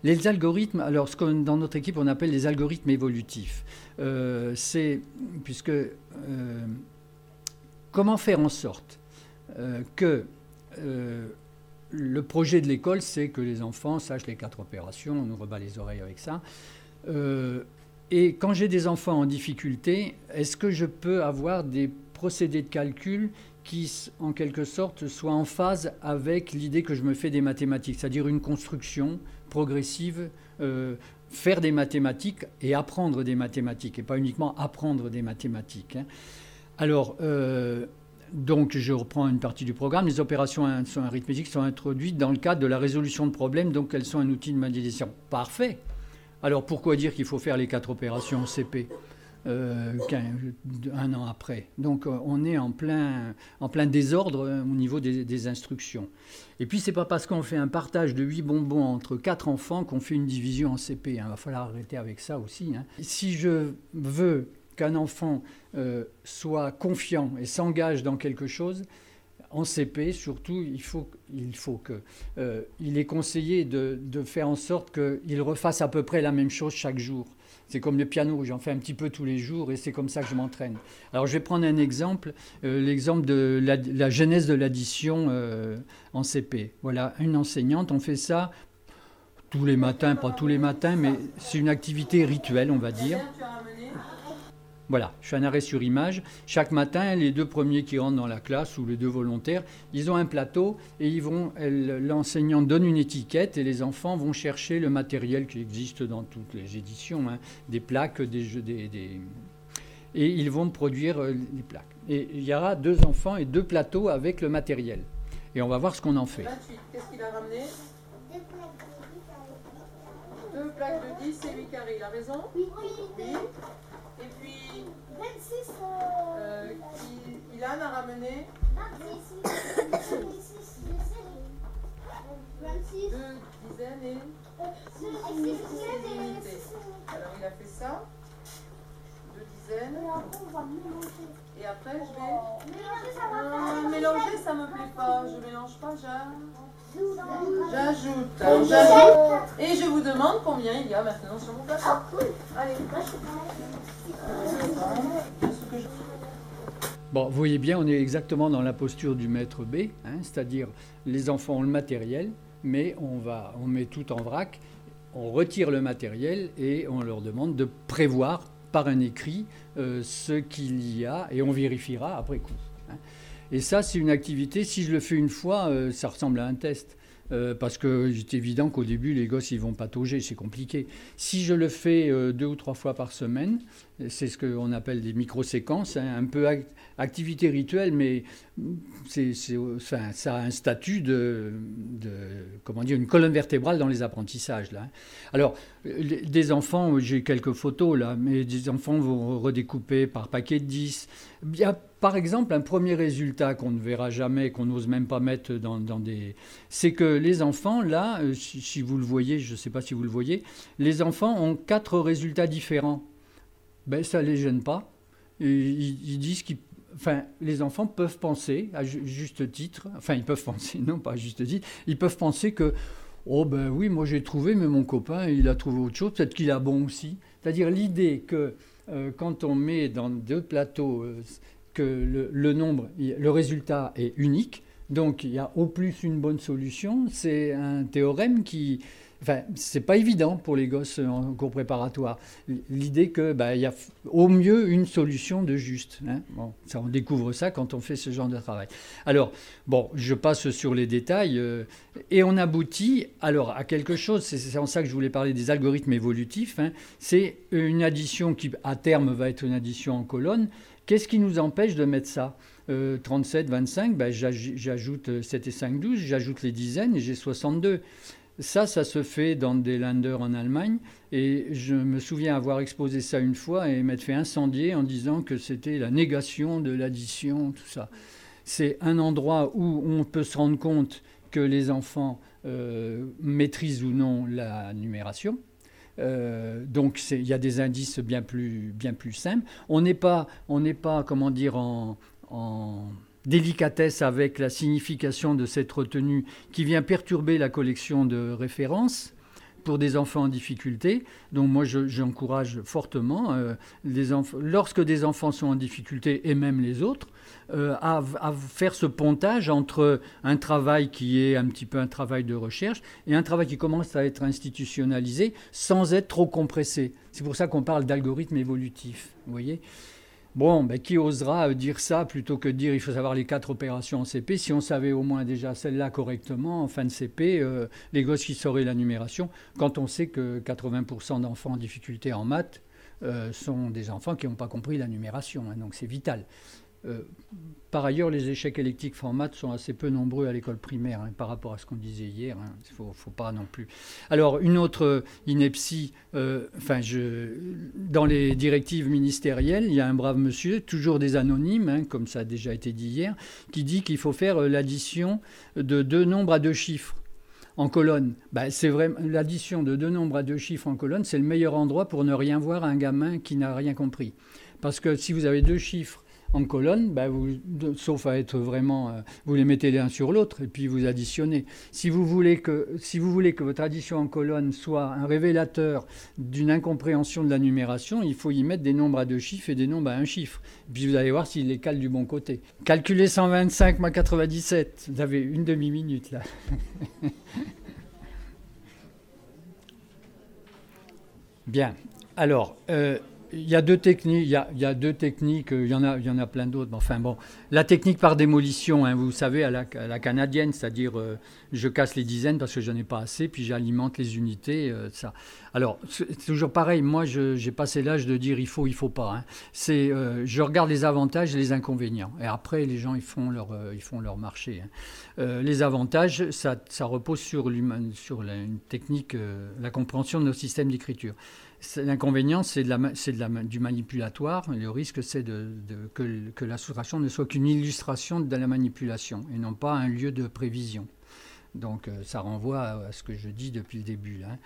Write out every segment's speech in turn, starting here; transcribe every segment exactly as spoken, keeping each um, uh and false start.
Les algorithmes, alors ce que dans notre équipe on appelle les algorithmes évolutifs, euh, c'est puisque euh, comment faire en sorte euh, que euh, le projet de l'école, c'est que les enfants sachent les quatre opérations, on nous rebat les oreilles avec ça. Euh, et quand j'ai des enfants en difficulté, est-ce que je peux avoir des procédés de calcul qui, en quelque sorte, soient en phase avec l'idée que je me fais des mathématiques, c'est-à-dire une construction progressive, euh, faire des mathématiques et apprendre des mathématiques, et pas uniquement apprendre des mathématiques. Hein. Alors, euh, donc je reprends une partie du programme. Les opérations arithmétiques sont introduites dans le cadre de la résolution de problèmes, donc elles sont un outil de modélisation. Parfait. Alors pourquoi dire qu'il faut faire les quatre opérations en C P euh, un an après? Donc on est en plein, en plein désordre au niveau des, des instructions. Et puis c'est pas parce qu'on fait un partage de huit bonbons entre quatre enfants qu'on fait une division en C P. Il va falloir arrêter avec ça aussi. Hein. Si je veux qu'un enfant euh, soit confiant et s'engage dans quelque chose, en C P surtout, il faut, il faut que, euh, il est conseillé de, de faire en sorte qu'il refasse à peu près la même chose chaque jour. C'est comme le piano, j'en fais un petit peu tous les jours et c'est comme ça que je m'entraîne. Alors je vais prendre un exemple, euh, l'exemple de la, la genèse de l'addition euh, en C P. Voilà, une enseignante, on fait ça tous les matins, pas tous les matins, mais c'est une activité rituelle, on va dire. Voilà, je fais un arrêt sur image. Chaque matin, les deux premiers qui rentrent dans la classe, ou les deux volontaires, ils ont un plateau et ils vont, elle, l'enseignant donne une étiquette et les enfants vont chercher le matériel qui existe dans toutes les éditions, hein, des plaques, des jeux, des, des... et ils vont produire euh, les plaques. Et il y aura deux enfants et deux plateaux avec le matériel. Et on va voir ce qu'on en fait. vingt-huit, qu'est-ce qu'il a ramené? Deux plaques de dix et huit carrés, il a raison? Oui. Oui. Et puis, vingt-six. Euh, qui, Ilan a ramené vingt-six. vingt-six. deux dizaines et six unités. Alors il a fait ça, deux dizaines. Et après je vais Mélanger, ça va euh, pas. mélanger, ça me plaît pas. Je mélange pas, j'ajoute. J'ajoute. Et je vous demande combien il y a maintenant sur mon plateau. Allez. Bon, vous voyez bien, on est exactement dans la posture du maître B, hein, c'est-à-dire les enfants ont le matériel, mais on, va, on met tout en vrac, on retire le matériel et on leur demande de prévoir par un écrit euh, ce qu'il y a et on vérifiera après coup. Hein. Et ça, c'est une activité, si je le fais une fois, euh, ça ressemble à un test. Euh, parce que c'est évident qu'au début, les gosses, ils vont patauger, c'est compliqué. Si je le fais euh, deux ou trois fois par semaine, c'est ce qu'on appelle des micro-séquences, hein, un peu act- activité rituelle, mais c'est, c'est, enfin, ça a un statut de, de, comment dire, une colonne vertébrale dans les apprentissages. Là. Alors, des enfants, j'ai quelques photos là, mais des enfants vont redécouper par paquet de dix. Il y a par exemple un premier résultat qu'on ne verra jamais, qu'on n'ose même pas mettre dans, dans des... C'est que les enfants, là, si, si vous le voyez, je ne sais pas si vous le voyez, les enfants ont quatre résultats différents. Ben, ça ne les gêne pas. Et ils, ils disent qu'ils... Enfin, les enfants peuvent penser, à juste titre, enfin, ils peuvent penser, non, pas à juste titre, ils peuvent penser que, oh ben oui, moi j'ai trouvé, mais mon copain, il a trouvé autre chose, peut-être qu'il a bon aussi. C'est-à-dire l'idée que euh, quand on met dans deux plateaux... Euh, que le, le nombre, le résultat est unique, donc il y a au plus une bonne solution. C'est un théorème qui... Enfin, c'est pas évident pour les gosses en cours préparatoire. L'idée que bah, y a au mieux une solution de juste. Hein. Bon, ça, on découvre ça quand on fait ce genre de travail. Alors, bon, je passe sur les détails euh, et on aboutit alors à quelque chose. C'est, c'est en ça que je voulais parler des algorithmes évolutifs. Hein. C'est une addition qui, à terme, va être une addition en colonne. Qu'est-ce qui nous empêche de mettre ça euh, trente-sept, vingt-cinq, ben, j'ajoute sept et cinq, douze, j'ajoute les dizaines et j'ai soixante-deux. Ça, ça se fait dans des Länder en Allemagne. Et je me souviens avoir exposé ça une fois et m'être fait incendier en disant que c'était la négation de l'addition, tout ça. C'est un endroit où on peut se rendre compte que les enfants euh, maîtrisent ou non la numération. Euh, donc il y a des indices bien plus, bien plus simples. On n'est pas, on n'est pas, comment dire, en, en délicatesse avec la signification de cette retenue qui vient perturber la collection de références, pour des enfants en difficulté. Donc moi, je, j'encourage fortement, euh, les enf- lorsque des enfants sont en difficulté, et même les autres, euh, à, à faire ce pontage entre un travail qui est un petit peu un travail de recherche et un travail qui commence à être institutionnalisé sans être trop compressé. C'est pour ça qu'on parle d'algorithme évolutif, vous voyez ? Bon, ben, qui osera dire ça plutôt que de dire il faut savoir les quatre opérations en C P. Si on savait au moins déjà celle-là correctement en fin de C P, euh, les gosses qui sauraient la numération, quand on sait que quatre-vingts pour cent d'enfants en difficulté en maths euh, sont des enfants qui n'ont pas compris la numération, hein, donc c'est vital. Euh, par ailleurs, les échecs électifs en maths sont assez peu nombreux à l'école primaire, hein, par rapport à ce qu'on disait hier. Il hein, ne faut, faut pas non plus. Alors, une autre ineptie, euh, enfin, je, dans les directives ministérielles, il y a un brave monsieur, toujours des anonymes, hein, comme ça a déjà été dit hier, qui dit qu'il faut faire l'addition de deux nombres à deux chiffres en colonne. Ben, c'est vrai, l'addition de deux nombres à deux chiffres en colonne, c'est le meilleur endroit pour ne rien voir à un gamin qui n'a rien compris. Parce que si vous avez deux chiffres en colonne, ben vous, sauf à être vraiment... Euh, vous les mettez l'un sur l'autre et puis vous additionnez. Si vous voulez que, si vous voulez que votre addition en colonne soit un révélateur d'une incompréhension de la numération, il faut y mettre des nombres à deux chiffres et des nombres à un chiffre. Et puis vous allez voir s'il les cale du bon côté. Calculez cent vingt-cinq moins quatre-vingt-dix-sept. Vous avez une demi-minute là. Bien. Alors... Euh, Il y a deux techniques, il y a, il y a deux techniques, il y en a, il y en a plein d'autres. Enfin bon, la technique par démolition, hein, vous savez, à la, à la canadienne, c'est-à-dire euh, je casse les dizaines parce que je n'en ai pas assez, puis j'alimente les unités, euh, ça. Alors c'est toujours pareil. Moi, je, j'ai passé l'âge de dire il faut, il faut pas. Hein. C'est, euh, je regarde les avantages et les inconvénients, et après les gens ils font leur, euh, ils font leur marché. Hein. Euh, les avantages, ça, ça repose sur l'humain, sur la, une technique, euh, la compréhension de nos systèmes d'écriture. L'inconvénient, c'est, de la, c'est de la, du manipulatoire. Et le risque, c'est de, de, que, que la soustraction ne soit qu'une illustration de la manipulation et non pas un lieu de prévision. Donc, euh, ça renvoie à, à ce que je dis depuis le début. Là.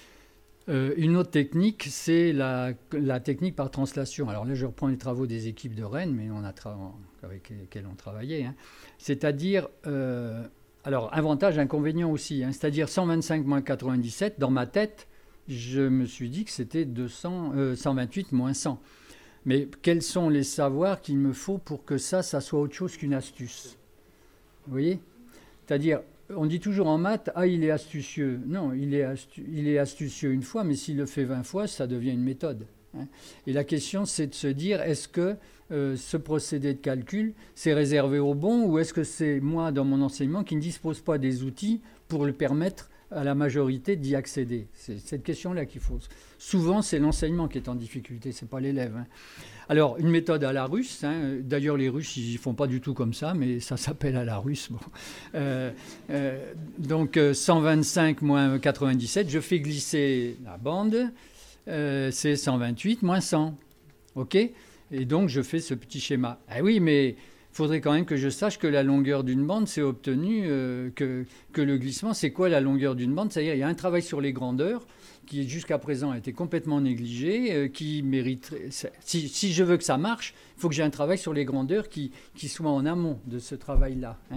Euh, une autre technique, c'est la, la technique par translation. Alors là, je reprends les travaux des équipes de Rennes, mais on a tra- avec lesquelles on travaillait. Hein. C'est-à-dire... Euh, alors, avantage, inconvénient aussi. Hein. C'est-à-dire cent vingt-cinq moins quatre-vingt-dix-sept, dans ma tête... je me suis dit que c'était deux cents, euh, cent vingt-huit moins cent. Mais quels sont les savoirs qu'il me faut pour que ça, ça soit autre chose qu'une astuce ? Vous voyez ? C'est-à-dire, on dit toujours en maths, ah, il est astucieux. Non, il est, astu- il est astucieux une fois, mais s'il le fait vingt fois, ça devient une méthode. Hein. Et la question, c'est de se dire, est-ce que euh, ce procédé de calcul, c'est réservé aux bons, ou est-ce que c'est moi, dans mon enseignement, qui ne dispose pas des outils pour le permettre à la majorité d'y accéder. C'est cette question-là qu'il faut. Souvent, c'est l'enseignement qui est en difficulté, c'est pas l'élève. Hein. Alors, une méthode à la russe. Hein. D'ailleurs, les Russes, ils font pas du tout comme ça, mais ça s'appelle à la russe. Bon. Euh, euh, donc, cent vingt-cinq moins quatre-vingt-dix-sept, je fais glisser la bande. Euh, c'est cent vingt-huit moins cent. OK ? Et donc, je fais ce petit schéma. Ah oui, mais... il faudrait quand même que je sache que la longueur d'une bande, c'est obtenu, euh, que, que le glissement, c'est quoi la longueur d'une bande ? C'est-à-dire il y a un travail sur les grandeurs qui jusqu'à présent a été complètement négligé, euh, qui mériterait... Si, si je veux que ça marche, il faut que j'ai un travail sur les grandeurs qui, qui soit en amont de ce travail-là. Hein.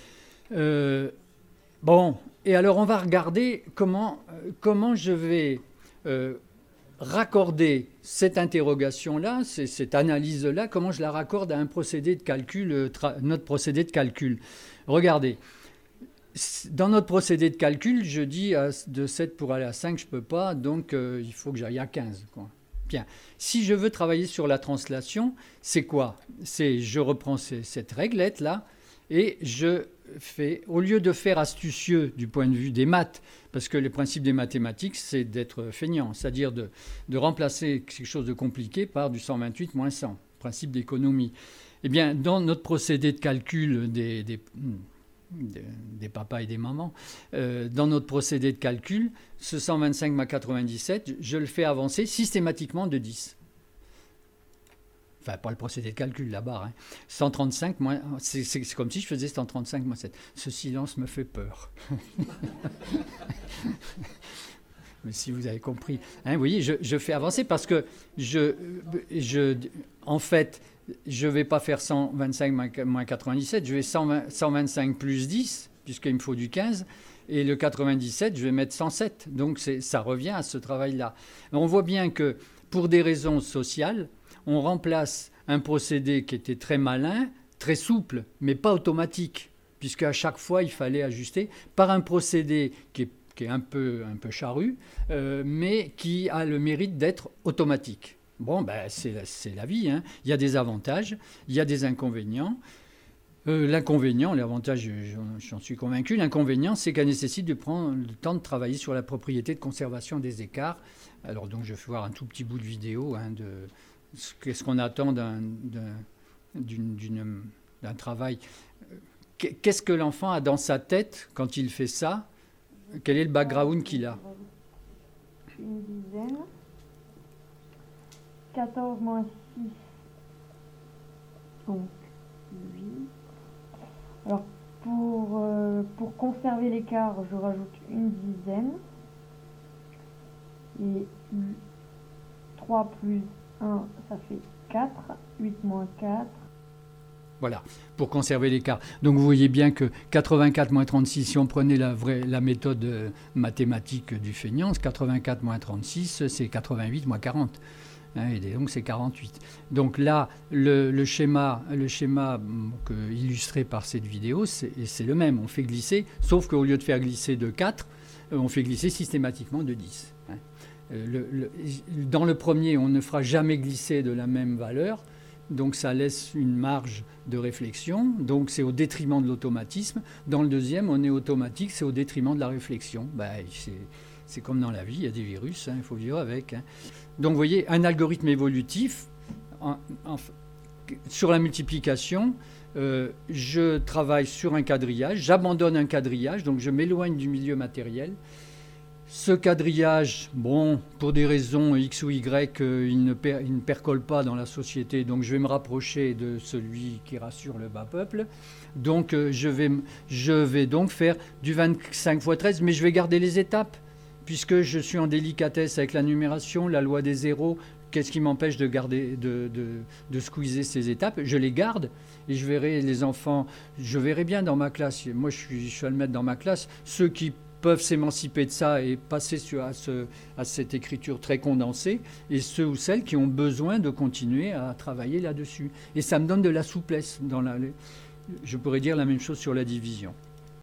Euh, bon, et alors on va regarder comment, euh, comment je vais... Euh, raccorder cette interrogation-là, cette analyse-là, comment je la raccorde à un procédé de calcul, notre procédé de calcul. Regardez, dans notre procédé de calcul, je dis de sept pour aller à cinq, je ne peux pas, donc euh, il faut que j'aille à quinze. Quoi. Bien. Si je veux travailler sur la translation, c'est quoi ? C'est, je reprends ces, cette réglette-là et je fais, au lieu de faire astucieux du point de vue des maths, parce que le principe des mathématiques, c'est d'être feignant, c'est-à-dire de, de remplacer quelque chose de compliqué par du cent vingt-huit moins cent, principe d'économie. Eh bien, dans notre procédé de calcul des, des, des, des papas et des mamans, euh, dans notre procédé de calcul, ce cent vingt-cinq moins quatre-vingt-dix-sept, je le fais avancer systématiquement de dix. Enfin, pas le procédé de calcul, la barre. Hein. cent trente-cinq moins... C'est, c'est, c'est comme si je faisais cent trente-cinq moins sept. Ce silence me fait peur. Mais si vous avez compris. Hein, vous voyez, je, je fais avancer parce que, je, je, en fait, je ne vais pas faire cent vingt-cinq moins quatre-vingt-dix-sept, je vais cent vingt, cent vingt-cinq plus dix, puisqu'il me faut du quinze. Et le quatre-vingt-dix-sept, je vais mettre cent sept. Donc c'est, ça revient à ce travail-là. On voit bien que pour des raisons sociales, on remplace un procédé qui était très malin, très souple, mais pas automatique, puisqu'à chaque fois, il fallait ajuster, par un procédé qui est, qui est un peu, un peu charru, euh, mais qui a le mérite d'être automatique. Bon, ben, c'est, c'est la vie, hein. Il y a des avantages, il y a des inconvénients. Euh, l'inconvénient, l'avantage, j'en, j'en suis convaincu, l'inconvénient, c'est qu'elle nécessite de prendre le temps de travailler sur la propriété de conservation des écarts. Alors, donc, je vais voir un tout petit bout de vidéo, hein, de qu'est-ce qu'on attend d'un, d'un, d'une, d'une, d'un travail. Qu'est-ce que l'enfant a dans sa tête quand il fait ça? Quel est le background qu'il a? Une dizaine. quatorze moins six, donc huit. Alors, pour, euh, pour conserver l'écart, je rajoute une dizaine. Et trois plus un, ça fait quatre. huit moins quatre. Voilà, pour conserver l'écart. Donc vous voyez bien que quatre-vingt-quatre moins trente-six, si on prenait la, vraie, la méthode mathématique du feignant, quatre-vingt-quatre moins trente-six, c'est quatre-vingt-huit moins quarante. Hein, et donc c'est quarante-huit. Donc là, le, le schéma, le schéma que, illustré par cette vidéo, c'est, c'est le même. On fait glisser, sauf qu'au lieu de faire glisser de quatre, on fait glisser systématiquement de dix. Hein. Le, le, dans le premier, on ne fera jamais glisser de la même valeur. Donc ça laisse une marge de réflexion, donc c'est au détriment de l'automatisme. Dans le deuxième, on est automatique, c'est au détriment de la réflexion. Ben, c'est, c'est comme dans la vie, il y a des virus, hein, il faut vivre avec. Hein. Donc vous voyez, un algorithme évolutif, en, en, sur la multiplication, euh, je travaille sur un quadrillage, j'abandonne un quadrillage, donc je m'éloigne du milieu matériel. Ce quadrillage, bon, pour des raisons X ou Y, euh, il, ne per, il ne percole pas dans la société, donc je vais me rapprocher de celui qui rassure le bas peuple. Donc euh, je, vais, je vais donc faire du vingt-cinq fois treize, mais je vais garder les étapes, puisque je suis en délicatesse avec la numération, la loi des zéros. Qu'est-ce qui m'empêche de garder, de, de, de squeezer ces étapes? Je les garde et je verrai les enfants, je verrai bien dans ma classe. Moi, je suis, je suis à le mettre dans ma classe. Ceux qui peuvent s'émanciper de ça et passer sur, à, ce, à cette écriture très condensée, et ceux ou celles qui ont besoin de continuer à travailler là-dessus. Et ça me donne de la souplesse. Dans la, je pourrais dire la même chose sur la division.